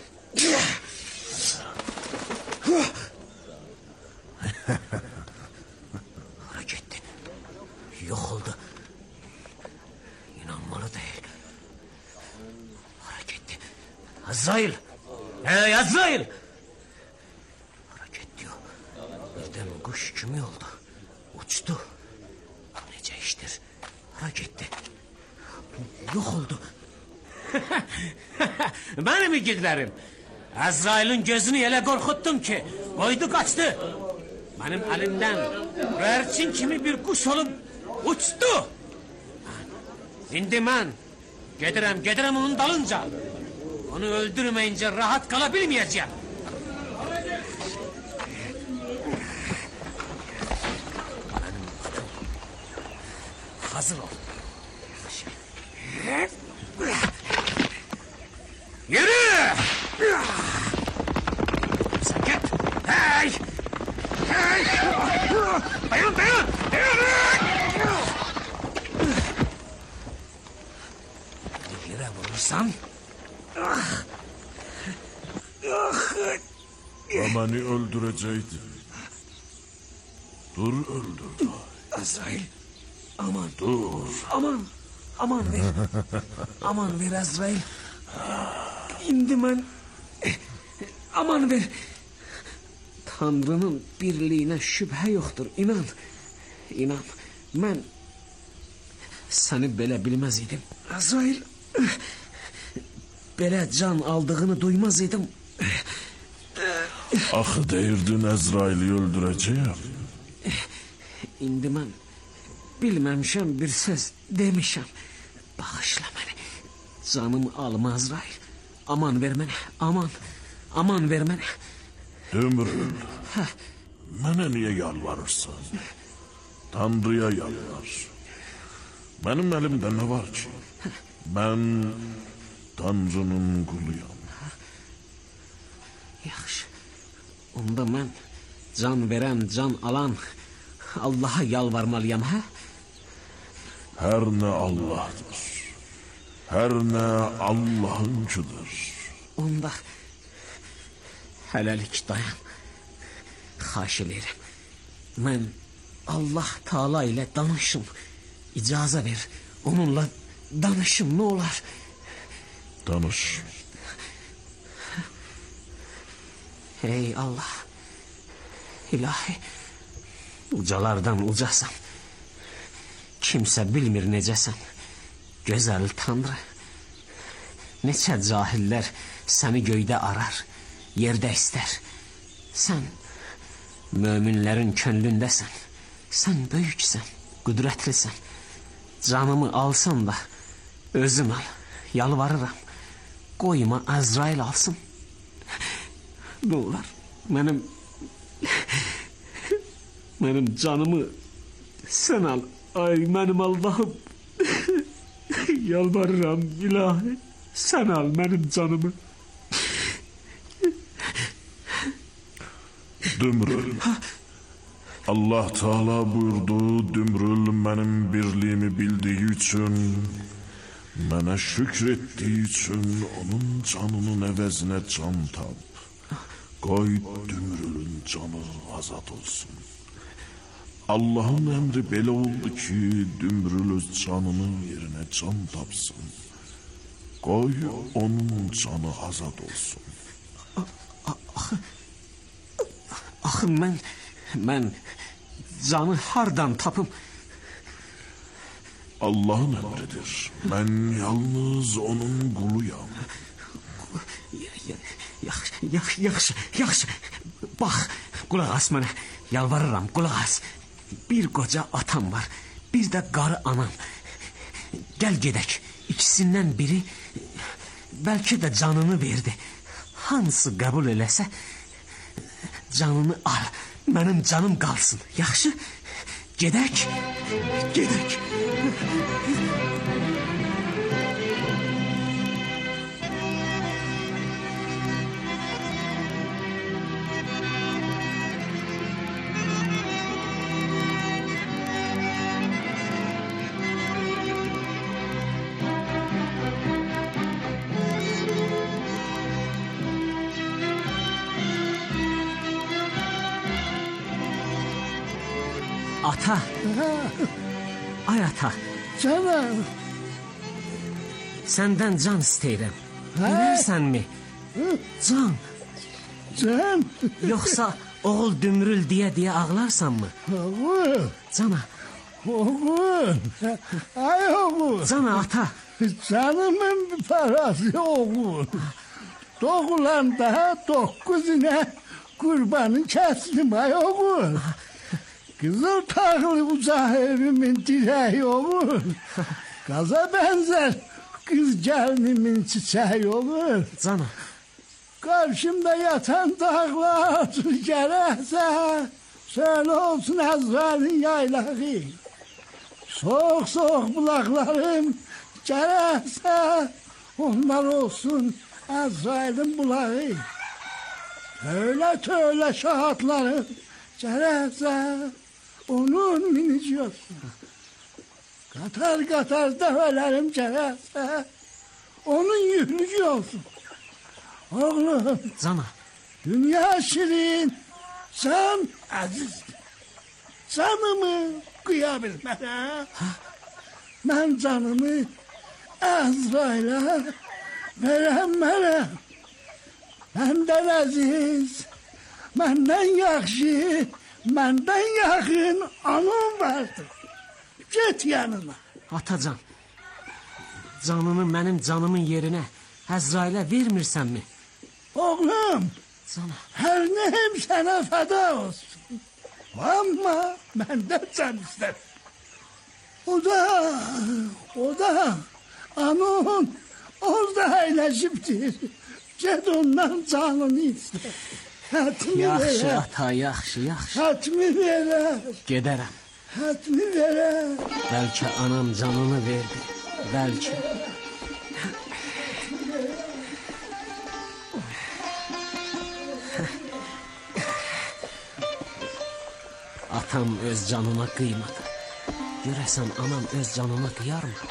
Hara getdi? Yox oldu. İnanmalı deyil. Hara getdi? Əzrail! Ey Əzrail! Hara getdi o? Birdən quş kimi oldu. Uçdu. Necə işdir? Hara getdi? Yox oldu. Mənim igidlərim. Əzrailin gözünü elə qorxutdum ki, qoydu qaçdı. Mənim əlimdən rərçin kimi bir quş olub uçdu. İndi mən gedirəm, gedirəm onun dalınca. Onu öldürməyincə rahat qala bilməyəcəyəm. Mənim atım. Hazır ol. Yürü! Sakit! Hey! Hey! Dayan, dayan! Dayan! Yere vurursan... Beni öldürecektin. Dur öldür. Azrail, aman. Dur. Aman, aman ver. Aman ver Azrail. İndi mən... Aman ver. Tanrının birliyinə şübhə yoxdur, inan. İnan, mən... Səni belə bilməz idim. Azrail... Belə can aldığını duymaz idim. Axı deyirdin Əzraili öldürəcəyəm. İndi mən bilməmişəm bir söz demişəm. Bağışla məni. Canımı alma Azrail. Aman ver mənə, aman. Aman ver mənə. Dümrül, mənə niyə yalvarırsan? Tanrıya yalvar. Mənim əlimdə nə var ki? Mən Tanrının quluyam. Yaxşı. Onda mən can verən, can alan Allaha yalvarmalıyam, hə? Hər nə Allahdır. Hər nə Allahınkıdır. Onda hələlik dayan. Xahiş edirəm. Mən Allah Taala ilə danışım. İcazə ver. Onunla danışım, nə olar? Danış. Ey Allah. İlahi. Ucalardan ucasan. Kimsə bilmir necəsən. Gözəl Tanrı. Neçə cahillər səni göydə arar, yerdə istər. Sən möminlərin könlündəsən. Sən böyüksən, qüdrətlisən. Canımı alsan da özün al, yalvarıram. Qoyma Əzrail alsın. Nə olar, mənim Benim canımı sen al. Ay benim Allah'ım. Yalvarırım ilahi. Sen al benim canımı. Dümrül. Allah Teala buyurdu, Dümrül benim birliğimi bildiği için, bana şükrettiği için onun canının əvəzinə can tap. Qoy Dümrül'ün canı azad olsun. Allah'ın emri belə oldu ki, Dümrül öz canının yerine can tapsın. Qoy onun canı azad olsun. Axı mən, mən canı hardan tapım? Allah'ın emridir. Ben yalnız onun kuluyam. Yaxşı, yaxşı, yaxşı, yaxşı. Bax, qulaq as mənə. Yalvarıram, qulaq as. Bir qoca atam var, bir də qarı anam. Gəl gedək. İkisindən biri bəlkə də canını verdi. Hansı qəbul eləsə canını al. Mənim canım qalsın. Yaxşı? Gedək. Gedək. Ata. Ay ata. Canım. Səndən can istəyirəm. Bilərsənmi? Can. Can. Yoxsa oğul Dümrül deyə-deyə ağlarsanmı? Oğul. Cana. Oğul. Ay oğul. Cana ata. Canımın bir parası oğul. Doğulanda dokuzuna kurbanı kestim ay oğul. Kızıl tağlı uzak evimin direği olur. Gaza benzer kız gelinimin çiçeği olur. Cana. Karşımda yatan dağlar gerəksə, söyle olsun Əzralin yaylağı. Soğuk soğuk bulaklarım gerəksə, onlar olsun Əzralin bulağı. Öyle töyle şahatlarım gerəksə, onun minici olsun. Katar katar develerim gerəksə, onun yüklücü olsun. Oğlum. Cana. Dünya şirin, can aziz. Canımı kıyabilmene. Ben canımı Əzrailə veremem. Benden aziz, benden yaxşı, benden yakın anım vardır. Git yanına. Atacan, canını mənim canımın yerinə Əzrailə vermirsənmi? Oğlum, Cana. her neyim sana feda olsun. Ama benden can ister. O da, o da anın orada eğleşiptir. Ged ondan canını ister. Hatmi Yaxşı verer. ata, yaxşı, yaxşı. Hatmi verer. Gedərəm. Hatmi verer. Bəlkə anam canını verdi. Bəlkə. Atam öz canına kıymadı. Görəsən anam öz canına kıyar mı?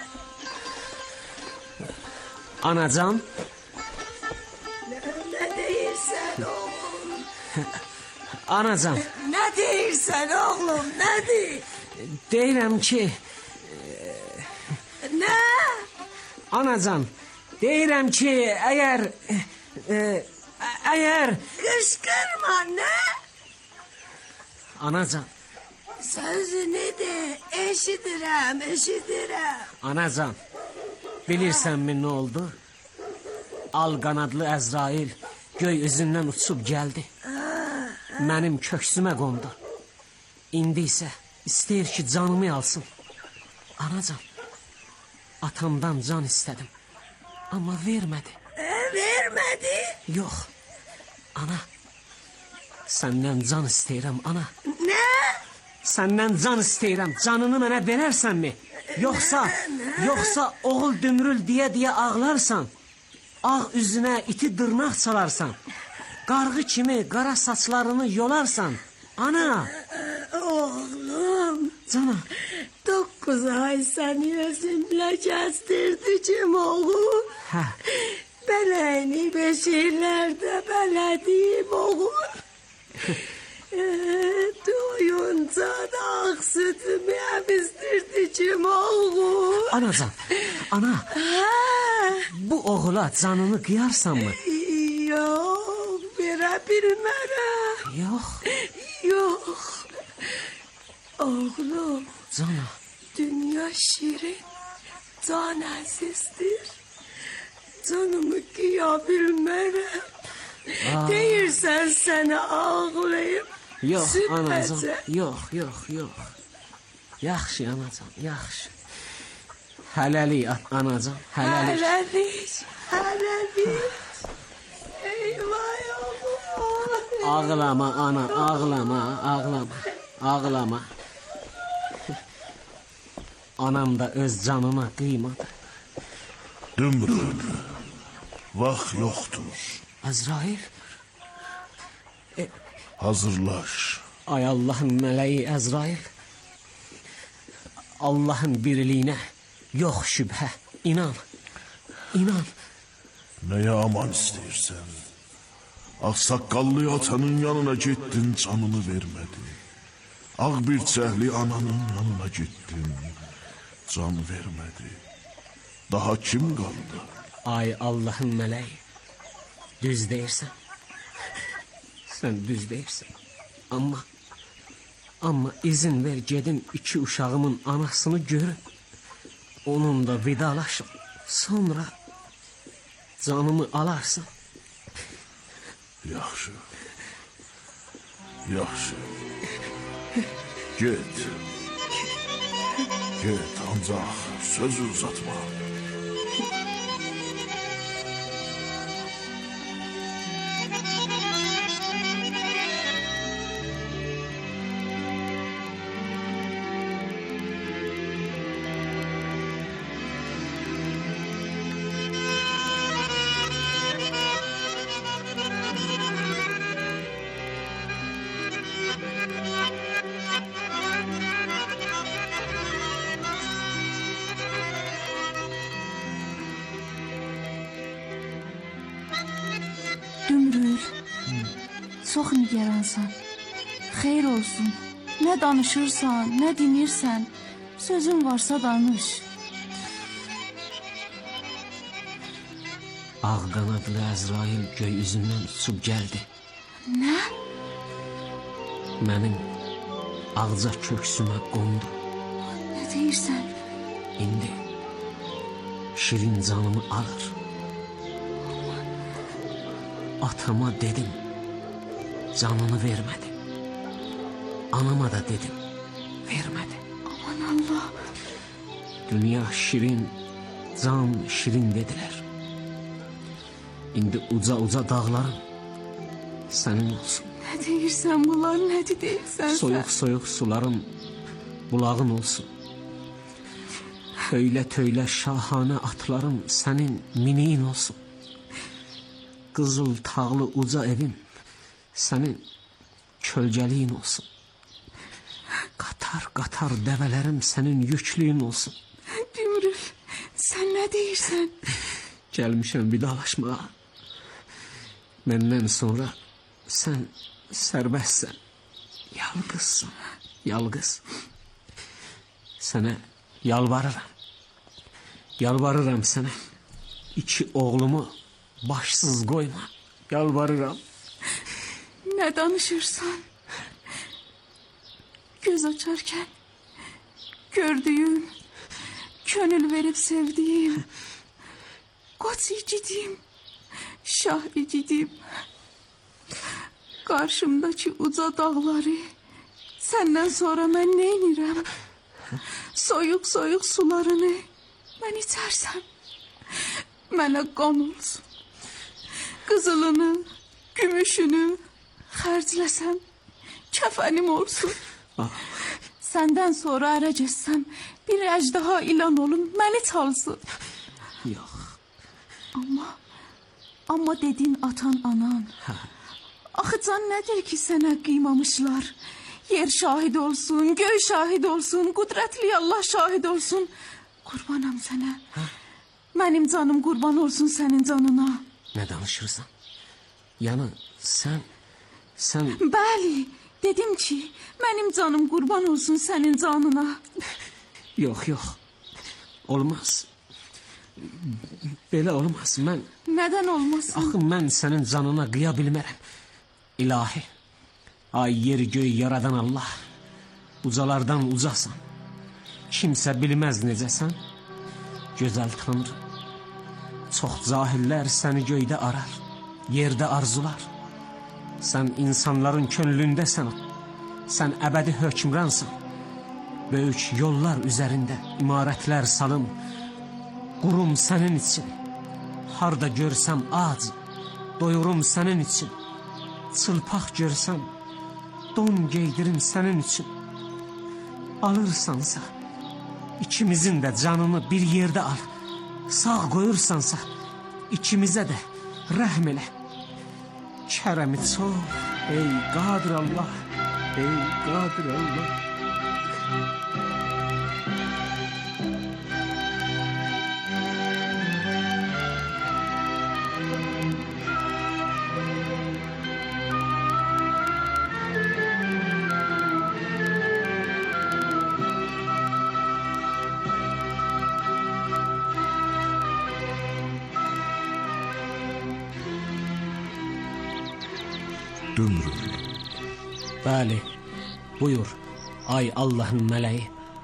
Anacan. Ne deyirsən oğlum? Anacan. Ne deyirsən oğlum? Ne deyir? Deyirəm ki... Ne? Anacan. Deyirəm ki əgər... E, əgər... Kışkırma ne? Anacan. Sözünü de eşidirəm, eşidirəm. Anacan. Bilirsənmi nə oldu? Al qanadlı Əzrail göy üzündən uçub gəldi. Mənim köksümə qondu. İndi isə istəyir ki canımı alsın. Anacan. Atamdan can istədim. Amma vermədi. E, vermedi. Yox. Ana. Səndən can istəyirəm, ana. Nə? Səndən can istəyirəm. Canını mənə verərsənmi? Yoxsa, yoxsa oğul dümrül deyə-deyə ağlarsan. Ağ üzünə iti dırnaq çalarsan. Qarğı kimi qara saçlarını yolarsan. Ana. Oğlum. Cana. Dokuz ay səni özümlə gəzdirdim oğul. Hə. Bələyini beşirlərdə bələdim oğul. Doyunca da ağ sütümü əmizdirdim oğul. Anacan, ana. Hə? Bu oğula canını qıyarsanmı? Yox, verə bilmərəm. Yox. Yox. Oğlum. Cana. Dünya şirin, can əzizdir. Canımı qıya bilmərəm. Deyirsən sənə ağlayım. Yox, süt anacan. bəcə. Yox, yox, yox. Yaxşı, anacan, yaxşı. Hələlik, anacan, hələlik. Hələlik, hələlik. Eyvay oğlum. Ağlama, ana, ağlama, ağlama, ağlama. Anam da öz canına qıymadı. Dümrül, vaxt yoxdur. Əzrail. E, Hazırlaş. ay Allahın mələyi Əzrail. Allahın birliyinə yox şübhə. İnan, inan. Nəyə aman istəyirsən? Ağsaqqallı atanın yanına getdin, canını vermədin. Ağ bir çəhli ananın yanına getdin, can vermədi. Daha kim qaldı? Ay Allahın mələyi. Düz deyirsən. Sən düz deyirsən. Amma, amma izin ver gedim iki uşağımın anasını görüm. Onunla vidalaşım. Sonra canımı alarsan. Yaxşı. Yaxşı. Get. Get, ancaq sözü uzatma. Dümrül, çox nigaransan. Xeyr olsun. Nə danışırsan, nə dinirsən, sözün varsa danış. Ağ qanadlı Əzrail göy üzündən uçub gəldi. Nə? Mənim ağca köksümə qondu. Nə deyirsən? İndi şirin canımı alır. Atama dedim, canını vermədi. Anama da dedim, vermədi. Aman Allah. Dünya şirin, can şirin dedilər. İndi uca-uca dağlarım sənin olsun. Nə deyirsən bunlar, nə deyirsən sən? Soyuq-soyuq sularım bulağın olsun. Töylə-töylə şahanə atlarım sənin miniyin olsun. Qızıl tağlı uca evim sənin kölgəliyin olsun. Qatar-qatar dəvələrim sənin yüklüyün olsun. Dümrül, sən nə deyirsən? Gəlmişəm vidalaşmağa. Məndən sonra sən sərbəstsən. Yalqızsın, yalqız. Sənə yalvarıram. Yalvarıram sənə. İki oğlumu başsız qoyma. Yalvarıram. Nə danışırsan? Göz açarkən gördüyüm, könül verib sevdiyim, qoç igidim, şah igidim. Qarşımdakı uca dağları səndən sonra mən nə edirəm? Soyuq-soyuq sularını mən içərsəm, mənə qan olsun. Qızılını, gümüşünü, Xərcləsəm, kəfənim olsun. Səndən sonra ərə getsəm, bir əjdaha ilan olum, məni çalsın. Yox. Amma, amma dedin atan anan. Axı can nədir ki sənə qıymamışlar? Yer şahid olsun, göy şahid olsun, qudrətli Allah şahid olsun. Qurbanam sənə. Mənim canım qurban olsun sənin canına. Nə danışırsan? Yəni, sən, sən... Bəli, dedim ki, mənim canım qurban olsun sənin canına. Yox, yox, olmaz. Belə olmaz, mən... Nədən olmasın? Axı, mən sənin canına qıya bilmərəm. İlahi, ay yeri göy yaradan Allah, ucalardan ucasan. Kimsə bilməz necəsən, gözəl Tanrı. Çox cahillər səni göydə arar, yerdə arzular. Sən insanların könlündəsən, sən əbədi hökmransan. Böyük yollar üzərində imarətlər salım, qurum sənin için. Harda görsəm ac, doyurum sənin için. Çılpaq görsəm, don geydirim sənin üçün. Alırsansa, ikimizin də canını bir yerdə al. Sağ qoyursansa, ikimizə də rəhm elə. Kərəmi çox, ey qadir Allah, ey qadir Allah. Dümrü. Bəli, buyur, ay Allahın mələyi.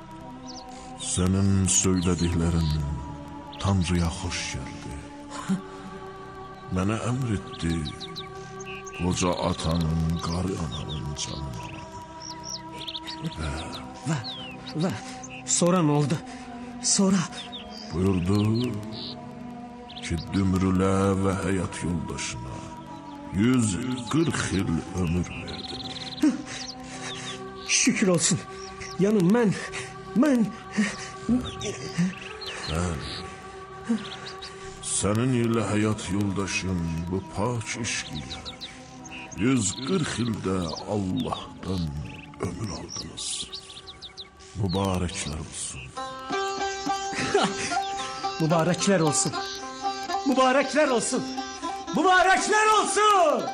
Sənin söylədiklərin Tanrıya xoş gəldi. Mənə əmr etdi, qoca atanın, qarı ananın canını alan. Və, və, sonra nə oldu? Sonra... Buyurdu ki, Dümrülə və həyat yoldaşına yüz qırx il ömür verdim. Şükür olsun. Yəni mən, mən... Bəli. Sənin ilə həyat yoldaşın bu pak işqiyə yüz qırx ildə Allah'tan ömür aldınız. Mübarəklər olsun. Mübarəklər olsun. Mübarəklər olsun. Mübarəklər olsun.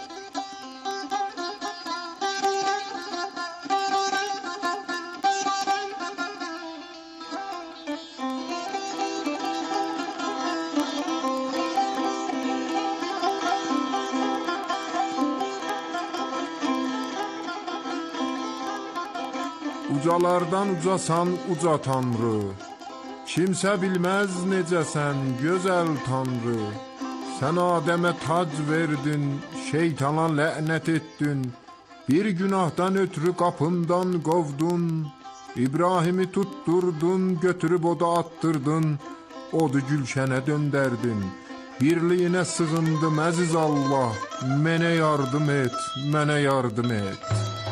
Ucalardan ucasan uca Tanrı, kimsə bilməz necəsən gözəl Tanrı. Sən Adəmə tac verdin, şeytana lənət etdin, bir günahdan ötürü qapımdan qovdun, İbrahimi tutturdun, götürüb oda attırdın, odu gülşənə döndərdin. Birliyinə sığındım əziz Allah, mənə yardım et, mənə yardım et.